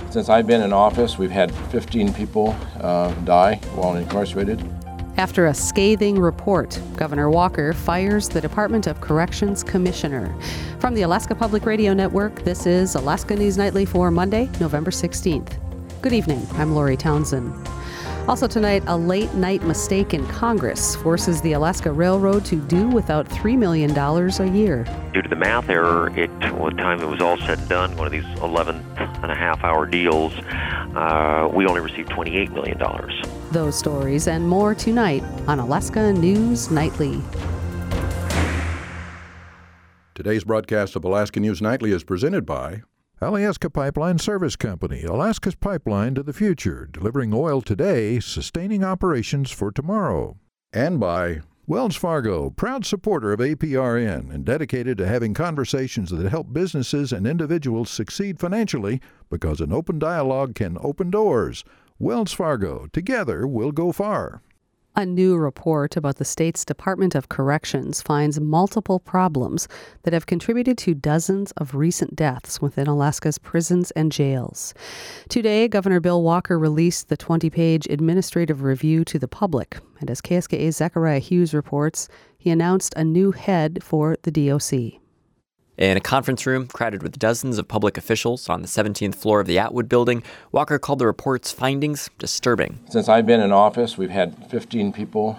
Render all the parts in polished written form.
Since I've been in office, we've had 15 people die while incarcerated. After a scathing report, Governor Walker fires the Department of Corrections Commissioner. From the Alaska Public Radio Network, this is Alaska News Nightly for Monday, November 16th. Good evening, I'm Lori Townsend. Also tonight, a late-night mistake in Congress forces the Alaska Railroad to do without $3 million a year. Due to the math error, at the time it was all said and done, one of these 11-and-a-half-hour deals, we only received $28 million. Those stories and more tonight on Alaska News Nightly. Today's broadcast of Alaska News Nightly is presented by Alyeska Pipeline Service Company, Alaska's pipeline to the future, delivering oil today, sustaining operations for tomorrow. And by Wells Fargo, proud supporter of APRN and dedicated to having conversations that help businesses and individuals succeed financially because an open dialogue can open doors. Wells Fargo, together we'll go far. A new report about the state's Department of Corrections finds multiple problems that have contributed to dozens of recent deaths within Alaska's prisons and jails. Today, Governor Bill Walker released the 20-page administrative review to the public, and as KSKA's Zachariah Hughes reports, he announced a new head for the DOC. In a conference room crowded with dozens of public officials on the 17th floor of the Atwood building, Walker called the report's findings disturbing. Since I've been in office, we've had 15 people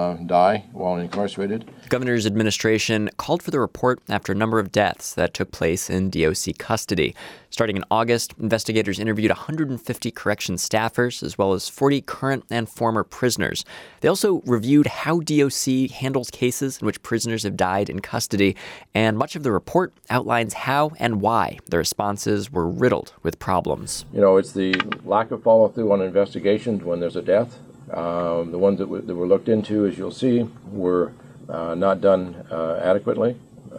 die while incarcerated. The governor's administration called for the report after a number of deaths that took place in DOC custody. Starting in August, investigators interviewed 150 corrections staffers, as well as 40 current and former prisoners. They also reviewed how DOC handles cases in which prisoners have died in custody, and much of the report outlines how and why the responses were riddled with problems. You know, it's the lack of follow-through on investigations when there's a death. The ones that were looked into, as you'll see, were not done adequately.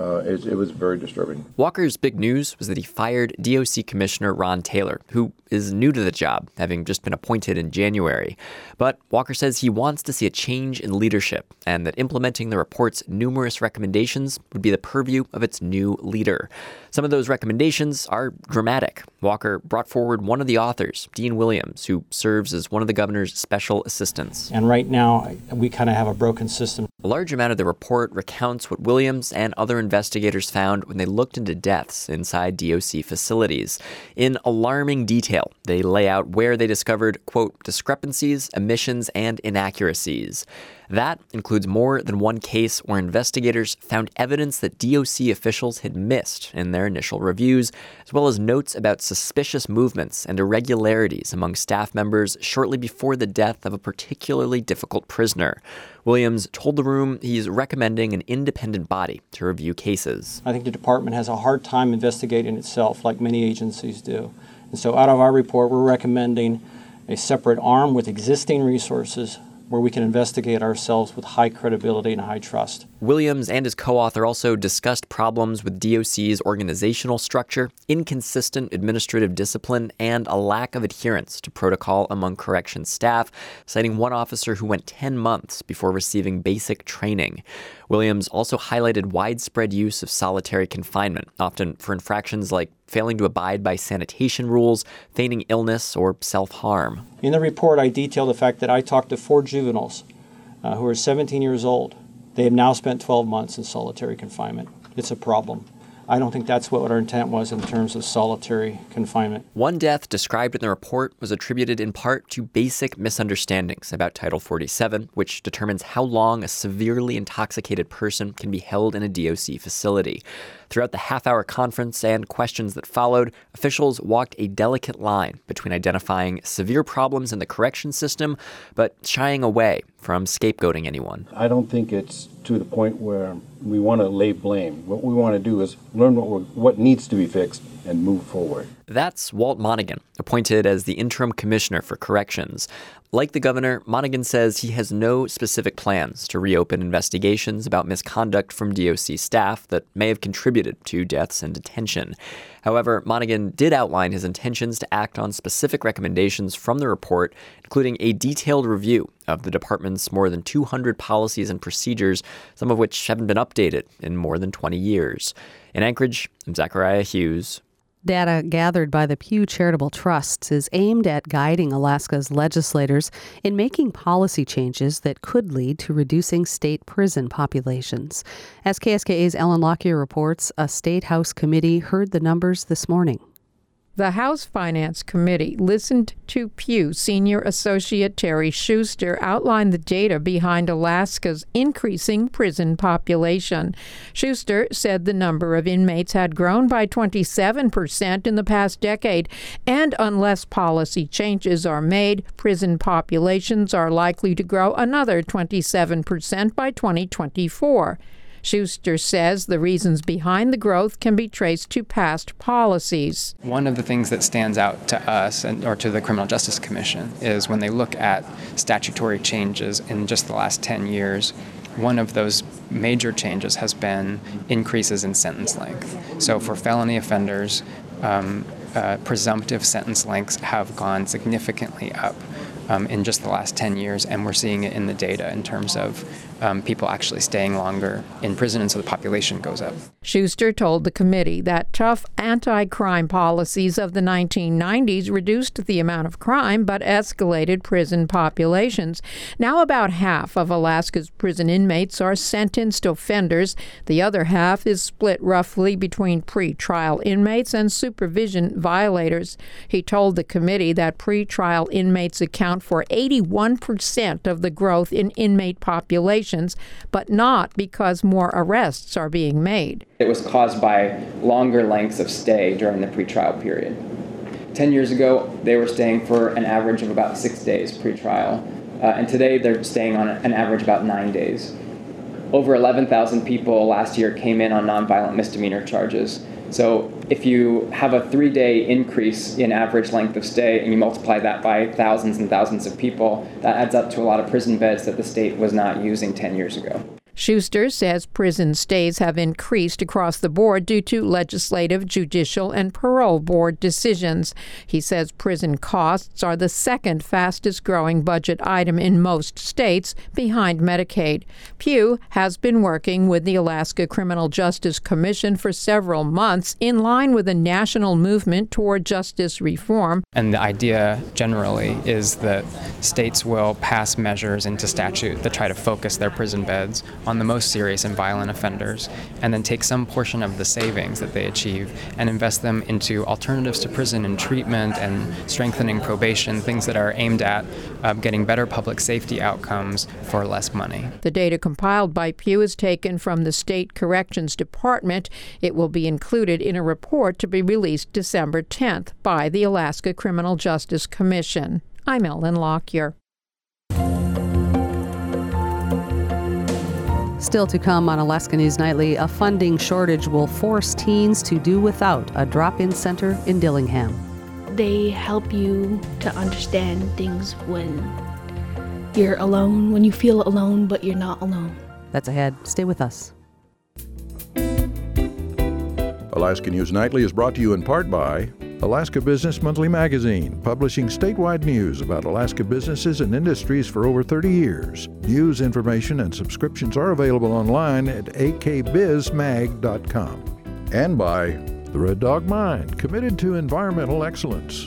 It was very disturbing. Walker's big news was that he fired DOC Commissioner Ron Taylor, who is new to the job, having just been appointed in January. But Walker says he wants to see a change in leadership and that implementing the report's numerous recommendations would be the purview of its new leader. Some of those recommendations are dramatic. Walker brought forward one of the authors, Dean Williams, who serves as one of the governor's special assistants. And right now, we kind of have a broken system. A large amount of the report recounts what Williams and other investigators found when they looked into deaths inside DOC facilities. In alarming detail, they lay out where they discovered, quote, discrepancies, omissions, and inaccuracies. That includes more than one case where investigators found evidence that DOC officials had missed in their initial reviews, as well as notes about suspicious movements and irregularities among staff members shortly before the death of a particularly difficult prisoner. Williams told the room he's recommending an independent body to review cases. I think the department has a hard time investigating itself, like many agencies do. And so out of our report, we're recommending a separate arm with existing resources where we can investigate ourselves with high credibility and high trust. Williams and his co-author also discussed problems with DOC's organizational structure, inconsistent administrative discipline, and a lack of adherence to protocol among corrections staff, citing one officer who went 10 months before receiving basic training. Williams also highlighted widespread use of solitary confinement, often for infractions like failing to abide by sanitation rules, feigning illness, or self-harm. In the report, I detail the fact that I talked to 4 juveniles who are 17 years old. They have now spent 12 months in solitary confinement. It's a problem. I don't think that's what our intent was in terms of solitary confinement. One death described in the report was attributed in part to basic misunderstandings about Title 47, which determines how long a severely intoxicated person can be held in a DOC facility. Throughout the half-hour conference and questions that followed, officials walked a delicate line between identifying severe problems in the corrections system, but shying away from scapegoating anyone. I don't think it's to the point where we want to lay blame. What we want to do is learn what needs to be fixed and move forward. That's Walt Monaghan, appointed as the interim commissioner for corrections. Like the governor, Monaghan says he has no specific plans to reopen investigations about misconduct from DOC staff that may have contributed to deaths and detention. However, Monaghan did outline his intentions to act on specific recommendations from the report, including a detailed review of the department's more than 200 policies and procedures, some of which haven't been updated in more than 20 years. In Anchorage, I'm Zachariah Hughes, Data gathered by the Pew Charitable Trusts is aimed at guiding Alaska's legislators in making policy changes that could lead to reducing state prison populations. As KSKA's Ellen Lockyer reports, a State House committee heard the numbers this morning. The House Finance Committee listened to Pew Senior Associate Terry Schuster outline the data behind Alaska's increasing prison population. Schuster said the number of inmates had grown by 27% in the past decade, and unless policy changes are made, prison populations are likely to grow another 27% by 2024. Schuster says the reasons behind the growth can be traced to past policies. One of the things that stands out to us or to the Criminal Justice Commission is when they look at statutory changes in just the last 10 years, one of those major changes has been increases in sentence length. So for felony offenders, presumptive sentence lengths have gone significantly up in just the last 10 years, and we're seeing it in the data in terms of people actually staying longer in prison, and so the population goes up. Schuster told the committee that tough anti-crime policies of the 1990s reduced the amount of crime but escalated prison populations. Now about half of Alaska's prison inmates are sentenced offenders. The other half is split roughly between pre-trial inmates and supervision violators. He told the committee that pre-trial inmates account for 81% of the growth in inmate populations, but not because more arrests are being made. It was caused by longer lengths of stay during the pretrial period. 10 years ago, they were staying for an average of about 6 days pretrial, and today they're staying on an average about 9 days. Over 11,000 people last year came in on nonviolent misdemeanor charges. So if you have a 3-day increase in average length of stay and you multiply that by thousands and thousands of people, that adds up to a lot of prison beds that the state was not using 10 years ago. Schuster says prison stays have increased across the board due to legislative, judicial, and parole board decisions. He says prison costs are the second fastest growing budget item in most states, behind Medicaid. Pew has been working with the Alaska Criminal Justice Commission for several months in line with a national movement toward justice reform. And the idea generally is that states will pass measures into statute that try to focus their prison beds on the most serious and violent offenders, and then take some portion of the savings that they achieve and invest them into alternatives to prison and treatment and strengthening probation, things that are aimed at getting better public safety outcomes for less money. The data compiled by Pew is taken from the State Corrections Department. It will be included in a report to be released December 10th by the Alaska Criminal Justice Commission. I'm Ellen Lockyer. Still to come on Alaska News Nightly, a funding shortage will force teens to do without a drop-in center in Dillingham. They help you to understand things when you're alone, when you feel alone, but you're not alone. That's ahead. Stay with us. Alaska News Nightly is brought to you in part by Alaska Business Monthly Magazine, publishing statewide news about Alaska businesses and industries for over 30 years. News, information, and subscriptions are available online at akbizmag.com. And by the Red Dog Mine, committed to environmental excellence.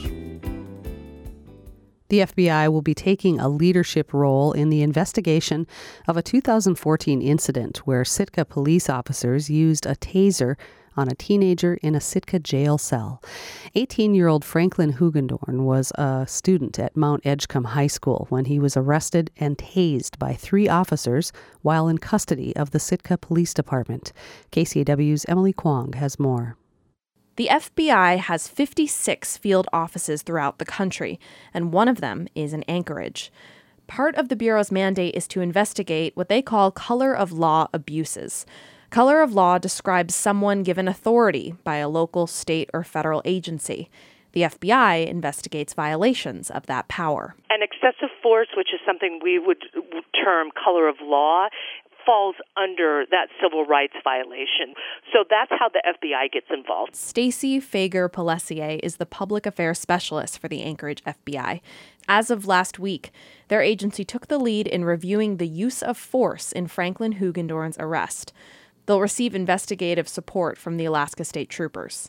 The FBI will be taking a leadership role in the investigation of a 2014 incident where Sitka police officers used a taser on a teenager in a Sitka jail cell. 18-year-old Franklin Hugendorn was a student at Mount Edgecombe High School when he was arrested and tased by 3 officers while in custody of the Sitka Police Department. KCAW's Emily Kwong has more. The FBI has 56 field offices throughout the country, and one of them is in Anchorage. Part of the Bureau's mandate is to investigate what they call color of law abuses. Color of law describes someone given authority by a local, state, or federal agency. The FBI investigates violations of that power. And excessive force, which is something we would term color of law, falls under that civil rights violation. So that's how the FBI gets involved. Stacy Fager-Pelessier is the public affairs specialist for the Anchorage FBI. As of last week, their agency took the lead in reviewing the use of force in Franklin Hugendorn's arrest. They'll receive investigative support from the Alaska State Troopers.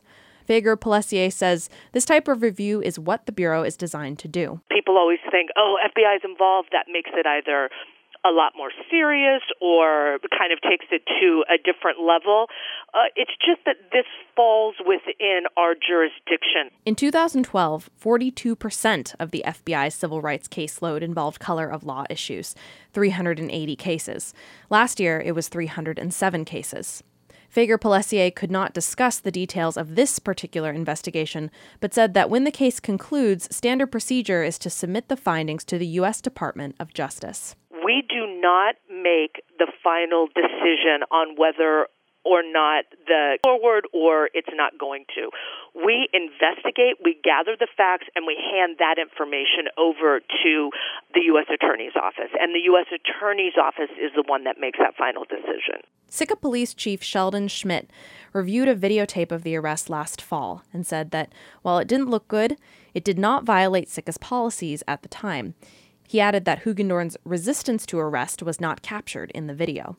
Fager-Pelessier says this type of review is what the Bureau is designed to do. People always think, FBI is involved. That makes it either a lot more serious or kind of takes it to a different level. It's just that this falls within our jurisdiction. In 2012, 42% of the FBI's civil rights caseload involved color of law issues, 380 cases. Last year, it was 307 cases. Fager-Pelessier could not discuss the details of this particular investigation, but said that when the case concludes, standard procedure is to submit the findings to the U.S. Department of Justice. We do not make the final decision on whether or not the forward or it's not going to. We investigate, we gather the facts, and we hand that information over to the U.S. Attorney's Office. And the U.S. Attorney's Office is the one that makes that final decision. Sitka Police Chief Sheldon Schmidt reviewed a videotape of the arrest last fall and said that while it didn't look good, it did not violate Sitka's policies at the time. He added that Hugendorn's resistance to arrest was not captured in the video.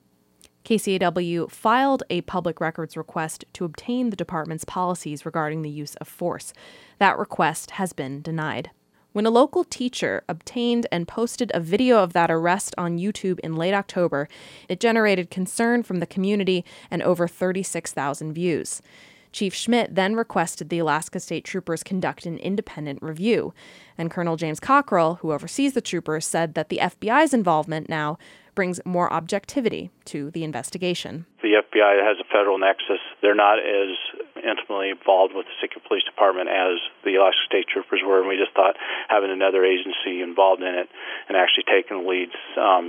KCAW filed a public records request to obtain the department's policies regarding the use of force. That request has been denied. When a local teacher obtained and posted a video of that arrest on YouTube in late October, it generated concern from the community and over 36,000 views. Chief Schmidt then requested the Alaska State Troopers conduct an independent review, and Colonel James Cockrell, who oversees the troopers, said that the FBI's involvement now brings more objectivity to the investigation. The FBI has a federal nexus. They're not as intimately involved with the Sitka Police Department as the Alaska State Troopers were, and we just thought having another agency involved in it and actually taking the leads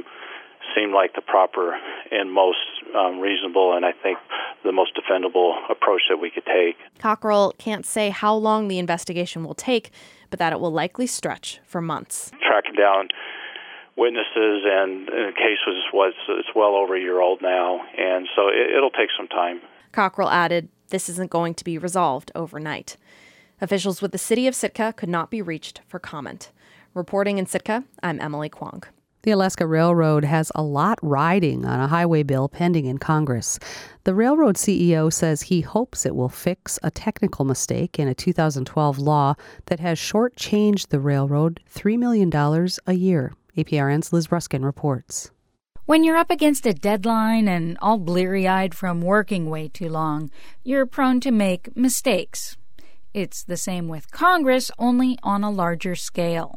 seemed like the proper and most reasonable and I think the most defendable approach that we could take. Cockrell can't say how long the investigation will take, but that it will likely stretch for months. Tracking down witnesses, and the case it's well over a year old now, and so it'll take some time. Cockrell added, this isn't going to be resolved overnight. Officials with the city of Sitka could not be reached for comment. Reporting in Sitka, I'm Emily Kwong. The Alaska Railroad has a lot riding on a highway bill pending in Congress. The railroad CEO says he hopes it will fix a technical mistake in a 2012 law that has shortchanged the railroad $3 million a year. APRN's Liz Ruskin reports. When you're up against a deadline and all bleary-eyed from working way too long, you're prone to make mistakes. It's the same with Congress, only on a larger scale.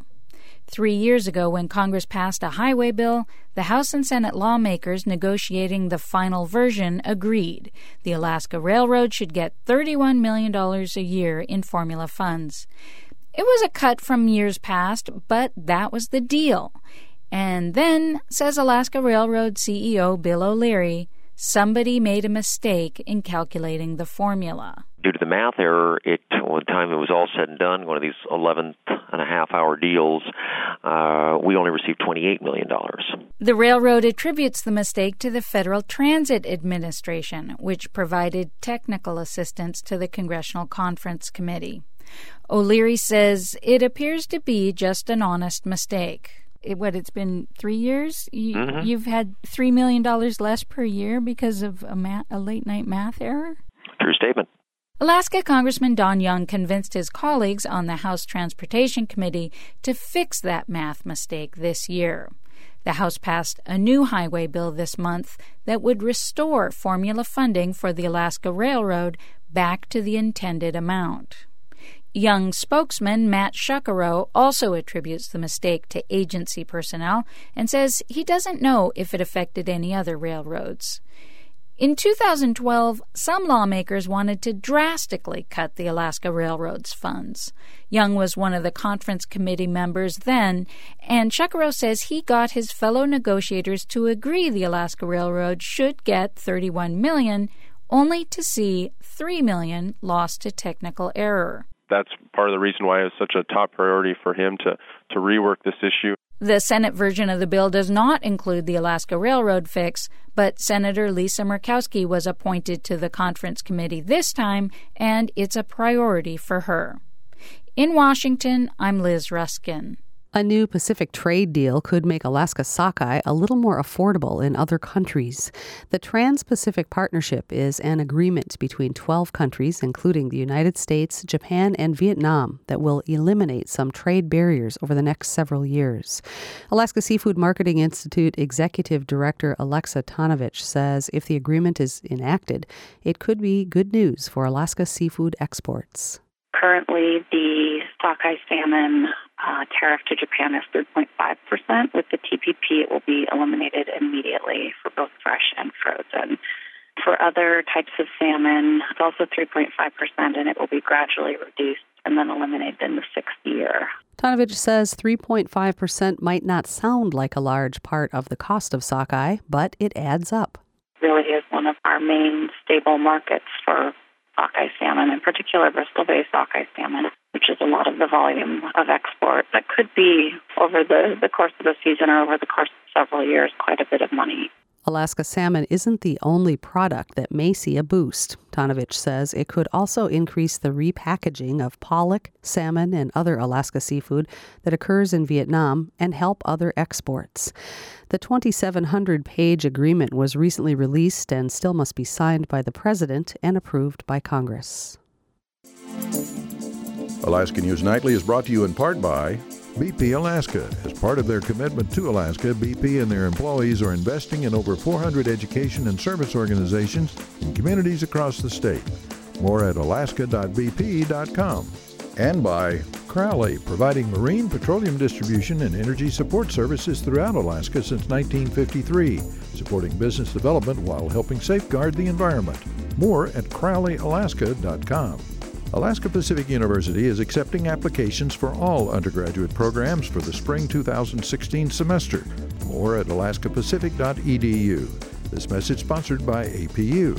3 years ago, when Congress passed a highway bill, the House and Senate lawmakers negotiating the final version agreed the Alaska Railroad should get $31 million a year in formula funds. It was a cut from years past, but that was the deal. And then, says Alaska Railroad CEO Bill O'Leary, somebody made a mistake in calculating the formula. Due to the math error, by the time it was all said and done, one of these 11.5-hour deals, we only received $28 million. The railroad attributes the mistake to the Federal Transit Administration, which provided technical assistance to the Congressional Conference Committee. O'Leary says it appears to be just an honest mistake. It's been 3 years? You've had $3 million less per year because of a late-night math error? True statement. Alaska Congressman Don Young convinced his colleagues on the House Transportation Committee to fix that math mistake this year. The House passed a new highway bill this month that would restore formula funding for the Alaska Railroad back to the intended amount. Young spokesman Matt Shuckero also attributes the mistake to agency personnel and says he doesn't know if it affected any other railroads. In 2012, some lawmakers wanted to drastically cut the Alaska Railroad's funds. Young was one of the conference committee members then, and Shuckero says he got his fellow negotiators to agree the Alaska Railroad should get $31 million, only to see $3 million lost to technical error. That's part of the reason why it's such a top priority for him to rework this issue. The Senate version of the bill does not include the Alaska Railroad fix, but Senator Lisa Murkowski was appointed to the conference committee this time, and it's a priority for her. In Washington, I'm Liz Ruskin. A new Pacific trade deal could make Alaska sockeye a little more affordable in other countries. The Trans-Pacific Partnership is an agreement between 12 countries, including the United States, Japan, and Vietnam, that will eliminate some trade barriers over the next several years. Alaska Seafood Marketing Institute Executive Director Alexa Tonovich says if the agreement is enacted, it could be good news for Alaska seafood exports. Currently, the sockeye salmon tariff to Japan is 3.5%. With the TPP, it will be eliminated immediately for both fresh and frozen. For other types of salmon, it's also 3.5%, and it will be gradually reduced and then eliminated in the 6th year. Tonovich says 3.5% might not sound like a large part of the cost of sockeye, but it adds up. It really is one of our main stable markets for sockeye salmon, in particular Bristol Bay sockeye salmon, which is a lot of the volume of export. That could be, over the course of the season or over the course of several years, quite a bit of money. Alaska salmon isn't the only product that may see a boost. Tonovich says it could also increase the repackaging of pollock, salmon, and other Alaska seafood that occurs in Vietnam and help other exports. The 2,700-page agreement was recently released and still must be signed by the President and approved by Congress. Alaska News Nightly is brought to you in part by BP Alaska. As part of their commitment to Alaska, BP and their employees are investing in over 400 education and service organizations in communities across the state. More at alaska.bp.com. And by Crowley, providing marine petroleum distribution and energy support services throughout Alaska since 1953, supporting business development while helping safeguard the environment. More at crowleyalaska.com. Alaska Pacific University is accepting applications for all undergraduate programs for the spring 2016 semester. More at alaskapacific.edu. This message sponsored by APU.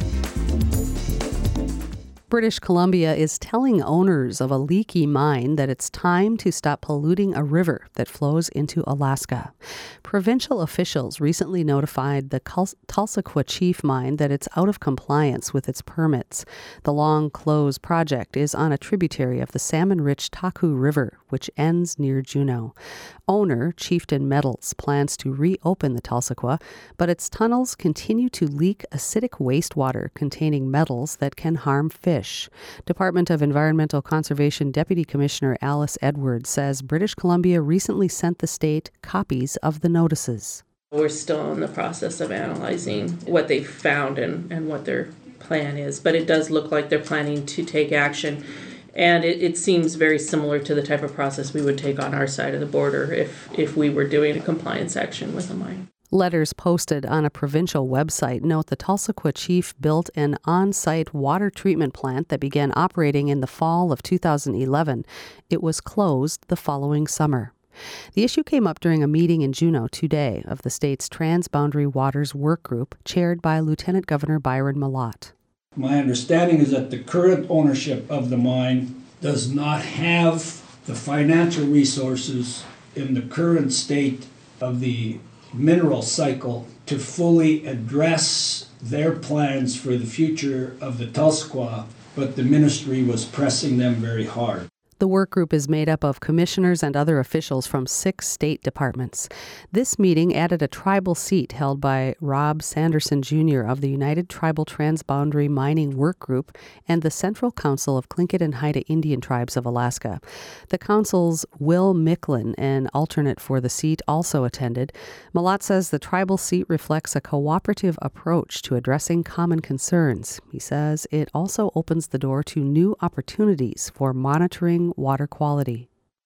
British Columbia is telling owners of a leaky mine that it's time to stop polluting a river that flows into Alaska. Provincial officials recently notified the Tulsaquah Chief Mine that it's out of compliance with its permits. The Long Close project is on a tributary of the salmon-rich Taku River, which ends near Juneau. Owner Chieftain Metals plans to reopen the Tulsaquah, but its tunnels continue to leak acidic wastewater containing metals that can harm fish. Department of Environmental Conservation Deputy Commissioner Alice Edwards says British Columbia recently sent the state copies of the notices. We're still in the process of analyzing what they found and what their plan is, but it does look like they're planning to take action. And it seems very similar to the type of process we would take on our side of the border if we were doing a compliance action with a mine. Letters posted on a provincial website note the Tulsaquah chief built an on-site water treatment plant that began operating in the fall of 2011. It was closed the following summer. The issue came up during a meeting in Juneau today of the state's Transboundary Waters Work Group, chaired by Lieutenant Governor Byron Malott. My understanding is that the current ownership of the mine does not have the financial resources in the current state of the mineral cycle to fully address their plans for the future of the Tulsaquah, but the ministry was pressing them very hard. The work group is made up of commissioners and other officials from 6 state departments. This meeting added a tribal seat held by Rob Sanderson Jr. of the United Tribal Transboundary Mining Work Group and the Central Council of Tlingit and Haida Indian Tribes of Alaska. The council's Will Micklin, an alternate for the seat, also attended. Malott says the tribal seat reflects a cooperative approach to addressing common concerns. He says it also opens the door to new opportunities for monitoring water quality.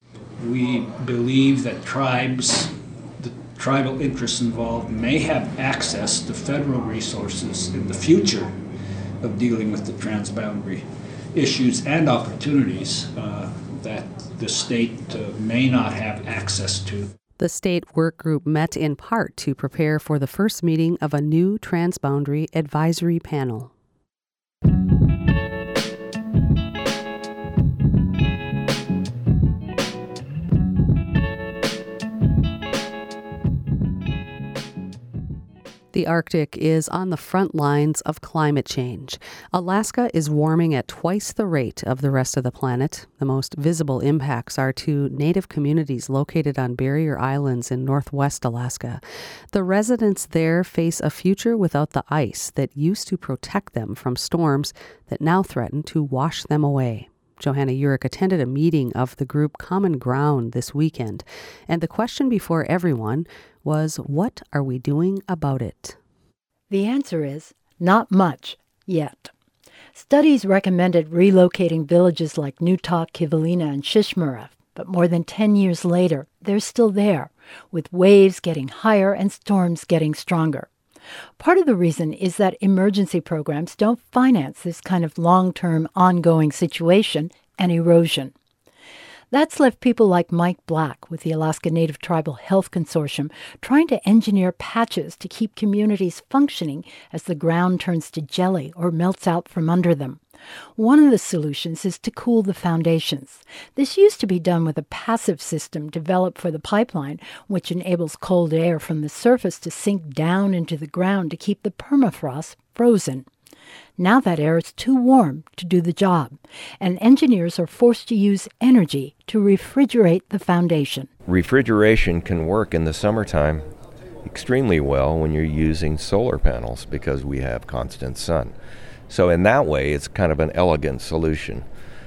We believe that tribes, the tribal interests involved, may have access to federal resources in the future of dealing with the transboundary issues and opportunities that the state may not have access to. The state work group met in part to prepare for the first meeting of a new transboundary advisory panel. The Arctic is on the front lines of climate change. Alaska is warming at twice the rate of the rest of the planet. The most visible impacts are to native communities located on barrier islands in northwest Alaska. The residents there face a future without the ice that used to protect them from storms that now threaten to wash them away. Johanna Urich attended a meeting of the group Common Ground this weekend, and the question before everyone was, what are we doing about it? The answer is not much yet. Studies recommended relocating villages like Nutok, Kivalina, and Shishmaref, but more than 10 years later, they're still there, with waves getting higher and storms getting stronger. Part of the reason is that emergency programs don't finance this kind of long-term, ongoing situation and erosion. That's left people like Mike Black with the Alaska Native Tribal Health Consortium trying to engineer patches to keep communities functioning as the ground turns to jelly or melts out from under them. One of the solutions is to cool the foundations. This used to be done with a passive system developed for the pipeline, which enables cold air from the surface to sink down into the ground to keep the permafrost frozen. Now that air is too warm to do the job, and engineers are forced to use energy to refrigerate the foundation. Refrigeration can work in the summertime extremely well when you're using solar panels because we have constant sun. So in that way, it's kind of an elegant solution.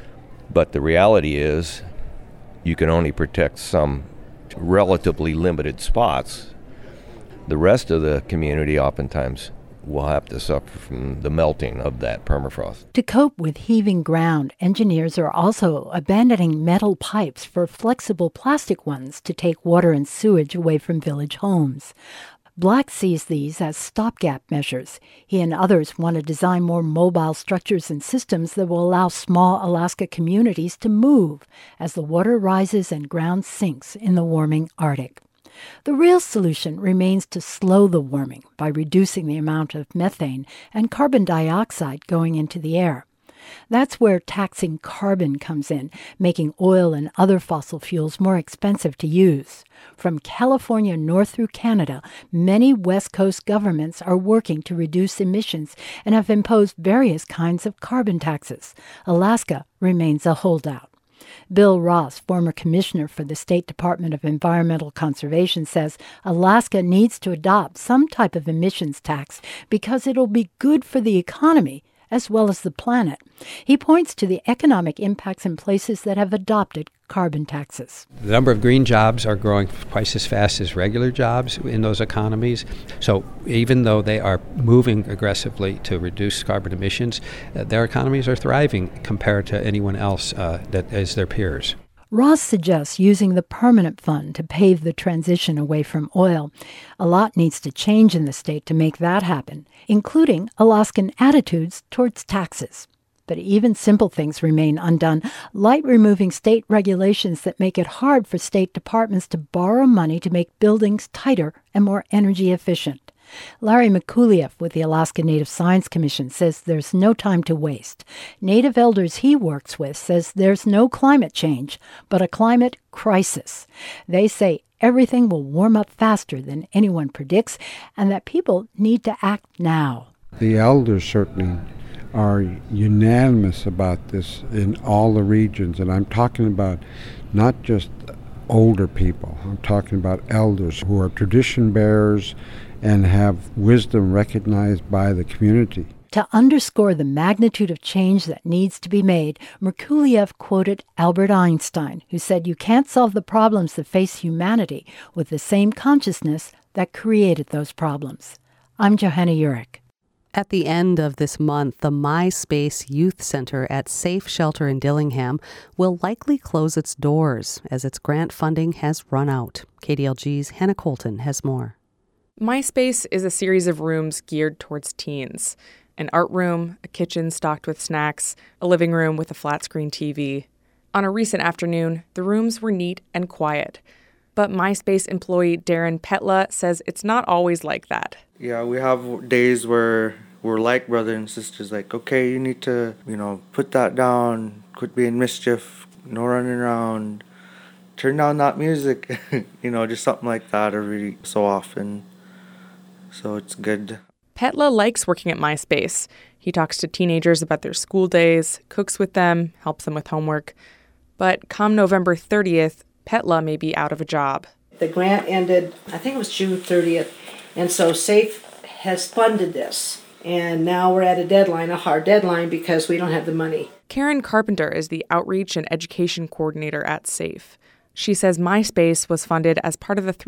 But the reality is you can only protect some relatively limited spots. The rest of the community oftentimes will have to suffer from the melting of that permafrost. To cope with heaving ground, engineers are also abandoning metal pipes for flexible plastic ones to take water and sewage away from village homes. Black sees these as stopgap measures. He and others want to design more mobile structures and systems that will allow small Alaska communities to move as the water rises and ground sinks in the warming Arctic. The real solution remains to slow the warming by reducing the amount of methane and carbon dioxide going into the air. That's where taxing carbon comes in, making oil and other fossil fuels more expensive to use. From California north through Canada, many West Coast governments are working to reduce emissions and have imposed various kinds of carbon taxes. Alaska remains a holdout. Bill Ross, former commissioner for the State Department of Environmental Conservation, says Alaska needs to adopt some type of emissions tax because it'll be good for the economy as well as the planet. He points to the economic impacts in places that have adopted carbon taxes. The number of green jobs are growing twice as fast as regular jobs in those economies. So even though they are moving aggressively to reduce carbon emissions, their economies are thriving compared to anyone else that is their peers. Ross suggests using the permanent fund to pave the transition away from oil. A lot needs to change in the state to make that happen, including Alaskan attitudes towards taxes. But even simple things remain undone, like removing state regulations that make it hard for state departments to borrow money to make buildings tighter and more energy efficient. Larry Mikuliev with the Alaska Native Science Commission says there's no time to waste. Native elders he works with says there's no climate change, but a climate crisis. They say everything will warm up faster than anyone predicts and that people need to act now. The elders certainly are unanimous about this in all the regions, and I'm talking about not just older people. I'm talking about elders who are tradition bearers and have wisdom recognized by the community. To underscore the magnitude of change that needs to be made, Merkuliev quoted Albert Einstein, who said, "You can't solve the problems that face humanity with the same consciousness that created those problems." I'm Johanna Urich. At the end of this month, the MySpace Youth Center at Safe Shelter in Dillingham will likely close its doors as its grant funding has run out. KDLG's Hannah Colton has more. MySpace is a series of rooms geared towards teens. An art room, a kitchen stocked with snacks, a living room with a flat-screen TV. On a recent afternoon, the rooms were neat and quiet. But MySpace employee Darren Petla says it's not always like that. Yeah, we have days where we're like brothers and sisters, like, okay, you need to, put that down, quit being mischief, no running around, turn down that music, just something like that every so often. so it's good. Petla likes working at MySpace. He talks to teenagers about their school days, cooks with them, helps them with homework. But come November 30th, Petla may be out of a job. The grant ended, I think it was June 30th, and so SAFE has funded this. And now we're at a deadline, a hard deadline, because we don't have the money. Karen Carpenter is the Outreach and Education Coordinator at SAFE. She says MySpace was funded as part of the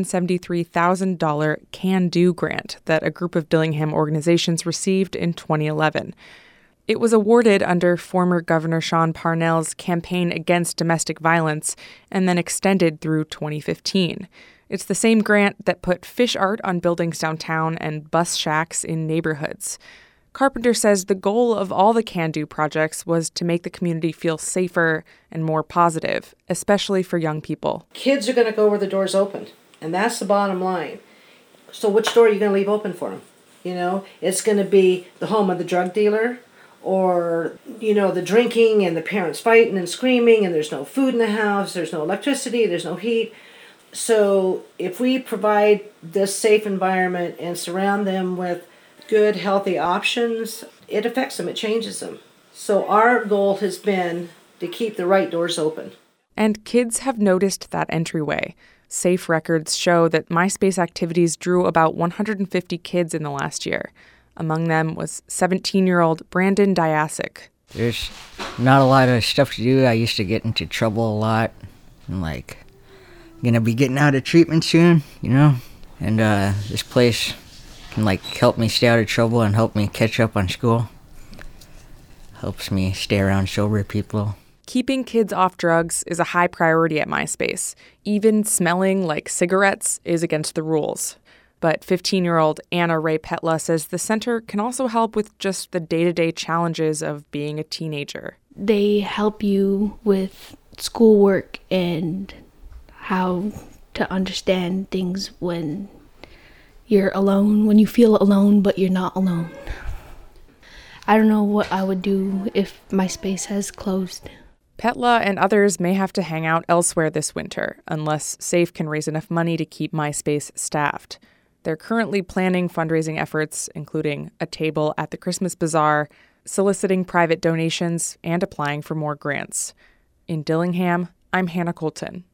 $373,000 Can Do grant that a group of Dillingham organizations received in 2011. It was awarded under former Governor Sean Parnell's campaign against domestic violence and then extended through 2015. It's the same grant that put fish art on buildings downtown and bus shacks in neighborhoods. Carpenter says the goal of all the Can Do projects was to make the community feel safer and more positive, especially for young people. Kids are going to go where the door's open, and that's the bottom line. So which door are you going to leave open for them? You know, it's going to be the home of the drug dealer, or, you know, the drinking and the parents fighting and screaming, and there's no food in the house, there's no electricity, there's no heat. So if we provide this safe environment and surround them with good, healthy options, it affects them, it changes them. So our goal has been to keep the right doors open. And kids have noticed that entryway. SAFE records show that MySpace activities drew about 150 kids in the last year. Among them was 17-year-old Brandon Diasic. There's not a lot of stuff to do. I used to get into trouble a lot. I'm like, gonna be getting out of treatment soon, you know? And this place can like help me stay out of trouble and help me catch up on school. Helps me stay around sober people. Keeping kids off drugs is a high priority at MySpace. Even smelling like cigarettes is against the rules. But 15-year-old Anna Ray Petla says the center can also help with just the day-to-day challenges of being a teenager. They help you with schoolwork and how to understand things when you're alone, when you feel alone, but you're not alone. I don't know what I would do if MySpace has closed. Petla and others may have to hang out elsewhere this winter, unless SAFE can raise enough money to keep MySpace staffed. They're currently planning fundraising efforts, including a table at the Christmas Bazaar, soliciting private donations, and applying for more grants. In Dillingham, I'm Hannah Colton.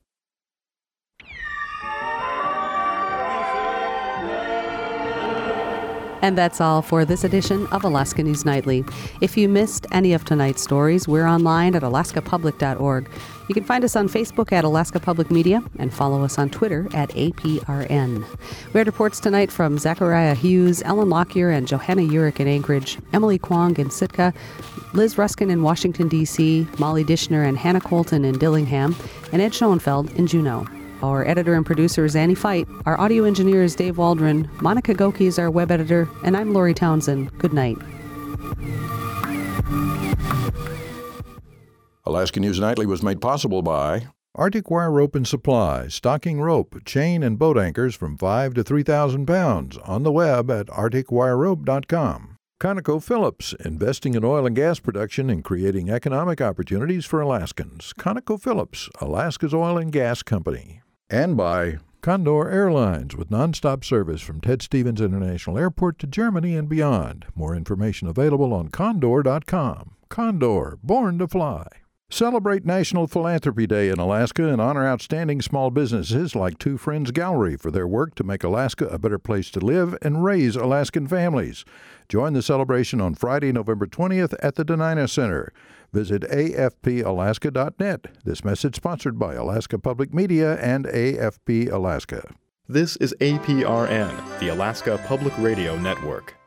And that's all for this edition of Alaska News Nightly. If you missed any of tonight's stories, we're online at alaskapublic.org. You can find us on Facebook at Alaska Public Media and follow us on Twitter at APRN. We had reports tonight from Zachariah Hughes, Ellen Lockyer, and Johanna Urich in Anchorage, Emily Kwong in Sitka, Liz Ruskin in Washington, D.C., Molly Dishner and Hannah Colton in Dillingham, and Ed Schoenfeld in Juneau. Our editor and producer is Annie Fight. Our audio engineer is Dave Waldron. Monica Goki is our web editor. And I'm Lori Townsend. Good night. Alaska News Nightly was made possible by Arctic Wire Rope and Supply, stocking rope, chain, and boat anchors from 5 to 3,000 pounds on the web at arcticwirerope.com. ConocoPhillips, investing in oil and gas production and creating economic opportunities for Alaskans. ConocoPhillips, Alaska's oil and gas company. And by Condor Airlines, with nonstop service from Ted Stevens International Airport to Germany and beyond. More information available on condor.com. Condor, born to fly. Celebrate National Philanthropy Day in Alaska and honor outstanding small businesses like Two Friends Gallery for their work to make Alaska a better place to live and raise Alaskan families. Join the celebration on Friday, November 20th at the Denina Center. Visit afpalaska.net. This message sponsored by Alaska Public Media and AFP Alaska. This is APRN, the Alaska Public Radio Network.